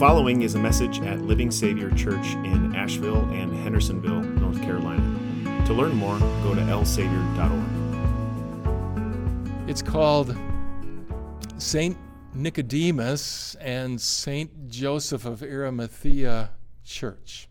following is a message at Living Savior Church in Asheville and Hendersonville, North Carolina. To learn more, go to lsavior.org. It's called St. Nicodemus and St. Joseph of Arimathea Church.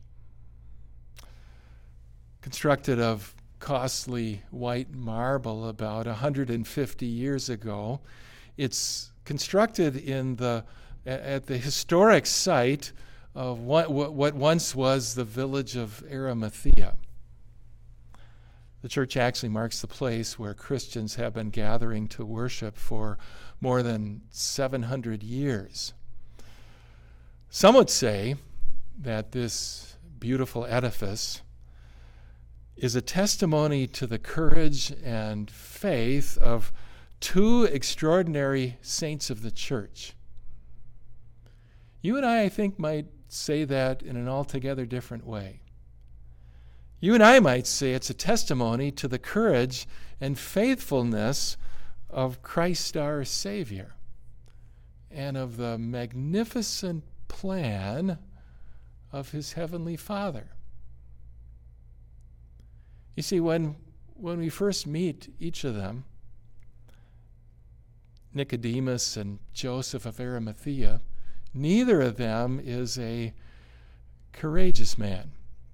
Constructed of costly white marble about 150 years ago, it's constructed at the historic site of what once was the village of Arimathea. The church actually marks the place where Christians have been gathering to worship for more than 700 years. Some would say that this beautiful edifice is a testimony to the courage and faith of two extraordinary saints of the church. You and I think, might say that in an altogether different way. You and I might say it's a testimony to the courage and faithfulness of Christ our Savior and of the magnificent plan of his Heavenly Father. You see, when we first meet each of them, Nicodemus and Joseph of Arimathea, neither of them is a courageous man.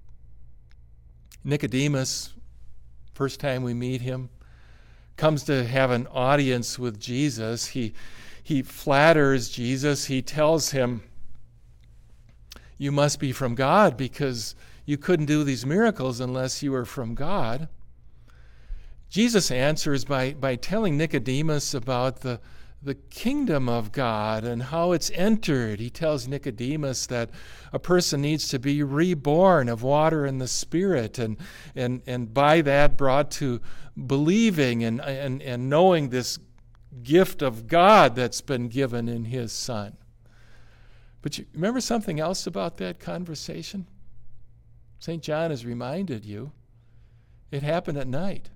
Nicodemus, first time we meet him, comes to have an audience with Jesus. He flatters Jesus. He tells him, "You must be from God because you couldn't do these miracles unless you were from God." Jesus answers by telling Nicodemus about the kingdom of God and how it's entered. He tells Nicodemus that a person needs to be reborn of water and the Spirit, and by that brought to believing and knowing this gift of God that's been given in his Son. But you remember something else about that conversation? St. John has reminded you it happened at night.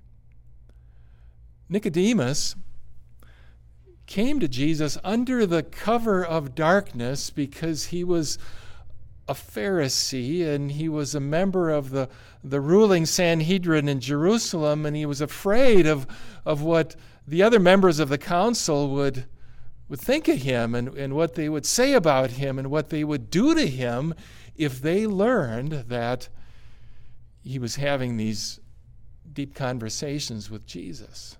Nicodemus came to Jesus under the cover of darkness because he was a Pharisee and he was a member of the ruling Sanhedrin in Jerusalem, and he was afraid of what the other members of the council would think of him and what they would say about him and what they would do to him if they learned that he was having these deep conversations with Jesus.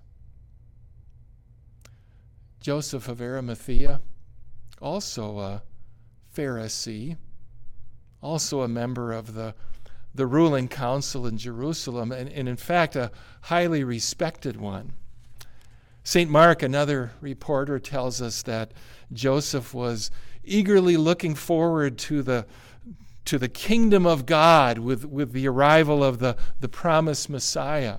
Joseph of Arimathea, also a Pharisee, also a member of the ruling council in Jerusalem, and in fact a highly respected one. St. Mark, another reporter, tells us that Joseph was eagerly looking forward to the kingdom of God with the arrival of the promised Messiah.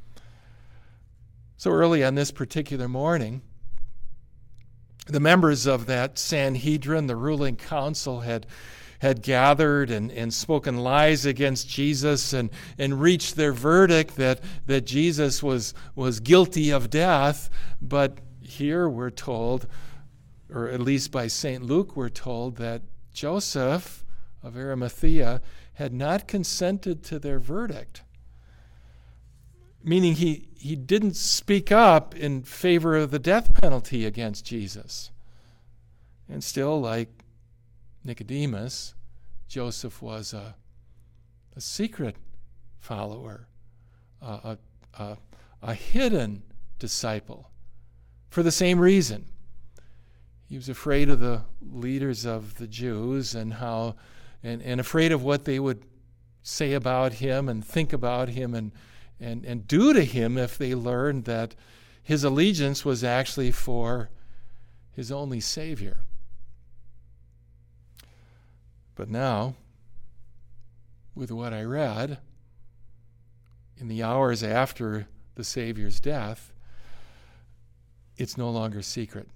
So early on this particular morning, the members of that Sanhedrin, the ruling council, had gathered and spoken lies against Jesus and reached their verdict that Jesus was guilty of death. But here we're told, or at least by St. Luke we're told, that Joseph of Arimathea had not consented to their verdict, meaning he didn't speak up in favor of the death penalty against Jesus. And still, like Nicodemus, Joseph was a secret follower, a hidden disciple, for the same reason. He was afraid of the leaders of the Jews and afraid of what they would say about him and think about him and do to him if they learned that his allegiance was actually for his only Savior. But now, with what I read, in the hours after the Savior's death, it's no longer secret.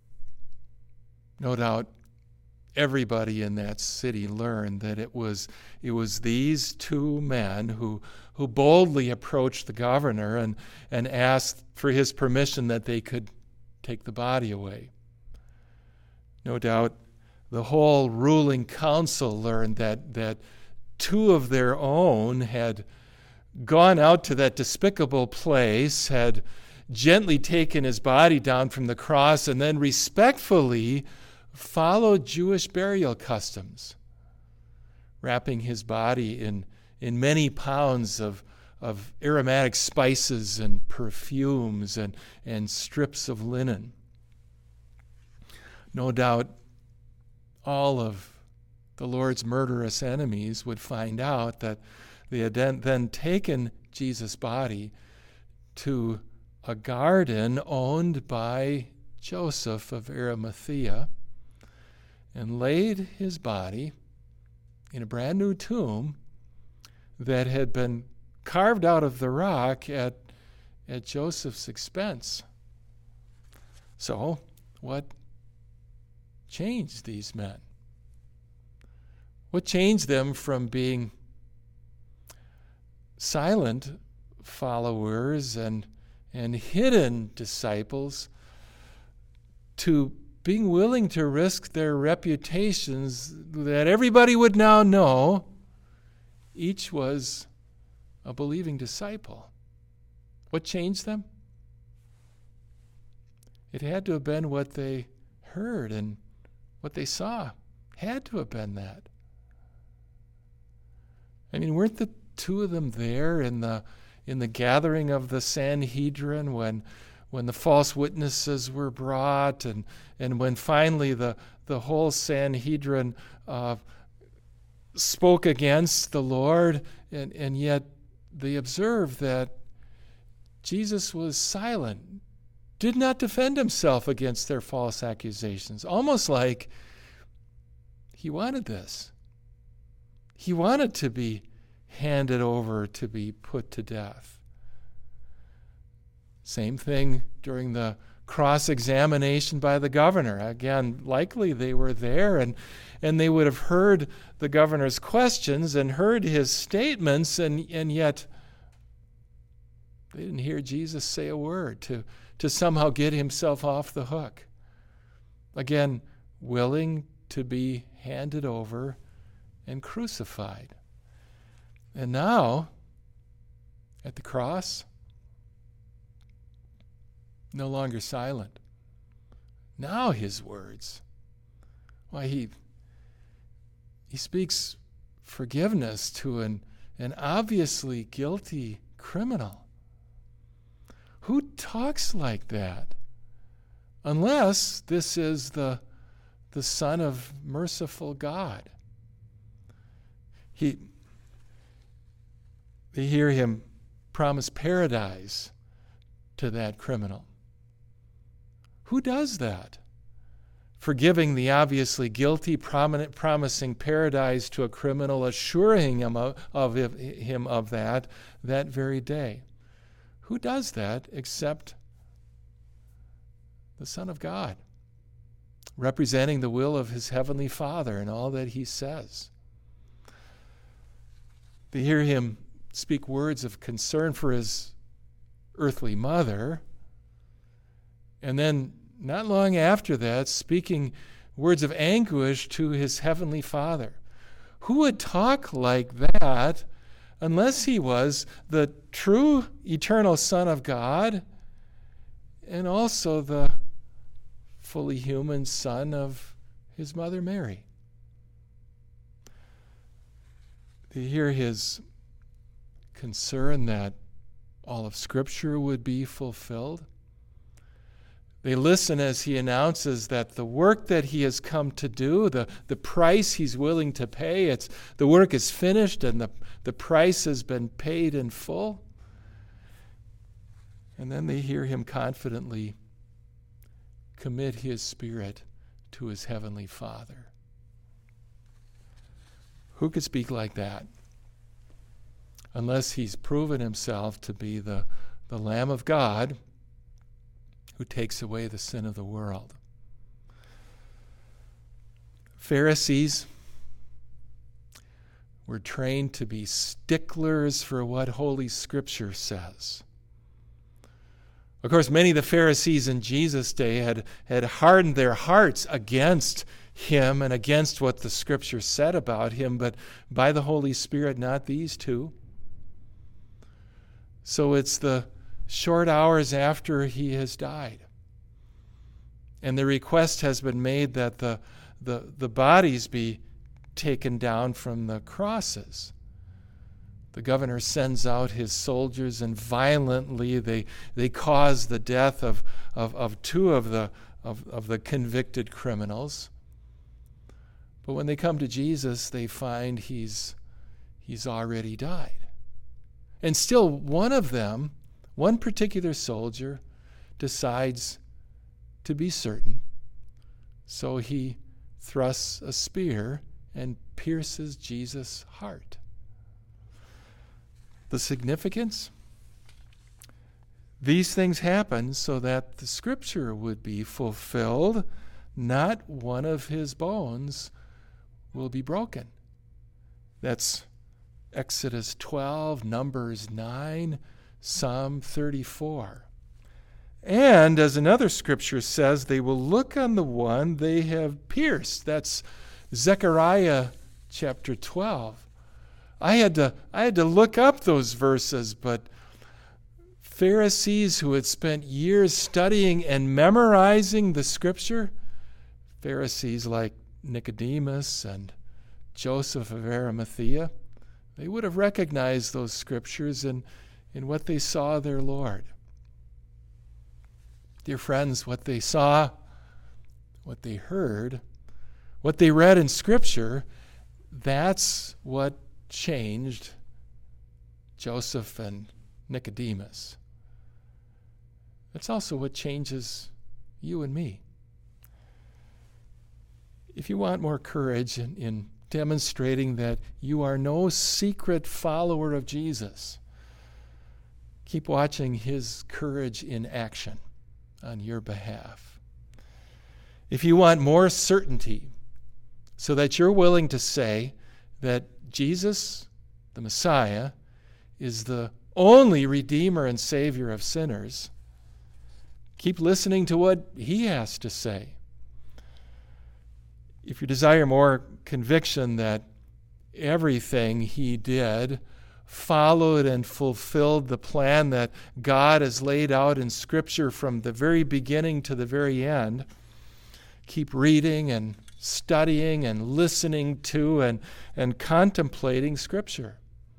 No doubt everybody in that city learned that it was these two men who boldly approached the governor and asked for his permission that they could take the body away. No doubt the whole ruling council learned that two of their own had gone out to that despicable place, had gently taken his body down from the cross, and then respectfully followed Jewish burial customs, wrapping his body in many pounds of aromatic spices and perfumes and strips of linen. No doubt all of the Lord's murderous enemies would find out that they had then taken Jesus' body to a garden owned by Joseph of Arimathea and laid his body in a brand new tomb that had been carved out of the rock at Joseph's expense. So, what changed these men? What changed them from being silent followers and hidden disciples to being willing to risk their reputations that everybody would now know each was a believing disciple? What changed them? It had to have been what they heard and what they saw. Had to have been that. I mean, weren't the two of them there in the gathering of the Sanhedrin when the false witnesses were brought and when finally the whole Sanhedrin spoke against the Lord, and yet they observed that Jesus was silent, did not defend himself against their false accusations, almost like he wanted this. He wanted to be handed over to be put to death. Same thing during the cross-examination by the governor. Again, likely they were there and they would have heard the governor's questions and heard his statements, and yet they didn't hear Jesus say a word to somehow get himself off the hook. Again, willing to be handed over and crucified. And now, at the cross, no longer silent. Now his words. Why, he speaks forgiveness to an obviously guilty criminal. Who talks like that? Unless this is the Son of merciful God. They hear him promise paradise to that criminal. Who does that? Forgiving the obviously guilty, promising paradise to a criminal, assuring him of that very day. Who does that except the Son of God, representing the will of his heavenly Father in all that he says? They hear him speak words of concern for his earthly mother, and then not long after that, speaking words of anguish to his heavenly Father. Who would talk like that unless he was the true eternal Son of God and also the fully human Son of his mother Mary? They hear his concern that all of Scripture would be fulfilled. They listen as he announces that the work that he has come to do, the price he's willing to pay, the work is finished and the price has been paid in full. And then they hear him confidently commit his spirit to his heavenly Father. Who could speak like that? Unless he's proven himself to be the Lamb of God who takes away the sin of the world. Pharisees were trained to be sticklers for what Holy Scripture says. Of course, many of the Pharisees in Jesus' day had hardened their hearts against him and against what the Scripture said about him, but by the Holy Spirit, not these two. So it's the short hours after he has died. And the request has been made that the bodies be taken down from the crosses. The governor sends out his soldiers, and violently they cause the death of two of the convicted criminals. But when they come to Jesus, they find he's already died. And still one of them, one particular soldier, decides to be certain. So he thrusts a spear and pierces Jesus' heart. The significance? These things happen so that the Scripture would be fulfilled. Not one of his bones will be broken. That's Exodus 12, Numbers 9, Psalm 34. And as another Scripture says, they will look on the one they have pierced. That's Zechariah chapter 12. I had to look up those verses, but Pharisees who had spent years studying and memorizing the Scripture, Pharisees like Nicodemus and Joseph of Arimathea, they would have recognized those Scriptures in what they saw their Lord. Dear friends, what they saw, what they heard, what they read in Scripture, that's what changed Joseph and Nicodemus. That's also what changes you and me. If you want more courage in demonstrating that you are no secret follower of Jesus, keep watching his courage in action on your behalf. If you want more certainty so that you're willing to say that Jesus, the Messiah, is the only Redeemer and Savior of sinners, keep listening to what he has to say. If you desire more conviction that everything he did followed and fulfilled the plan that God has laid out in Scripture from the very beginning to the very end, keep reading and studying and listening to and contemplating Scripture.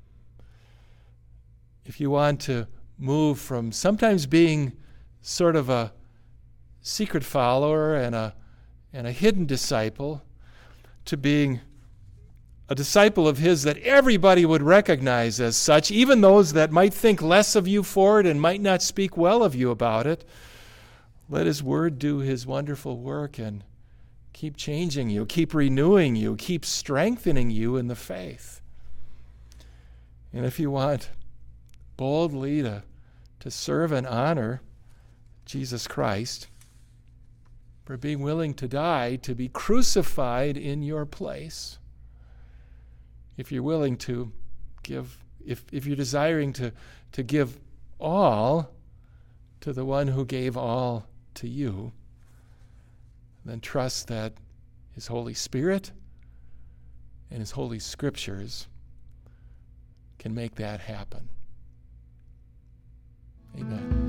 If you want to move from sometimes being sort of a secret follower and a hidden disciple to being a disciple of his that everybody would recognize as such, even those that might think less of you for it and might not speak well of you about it, let his word do his wonderful work and keep changing you, keep renewing you, keep strengthening you in the faith. And if you want boldly to serve and honor Jesus Christ, for being willing to die, to be crucified in your place, if you're willing to give, if you're desiring to give all to the one who gave all to you, then trust that his Holy Spirit and his Holy Scriptures can make that happen. Amen.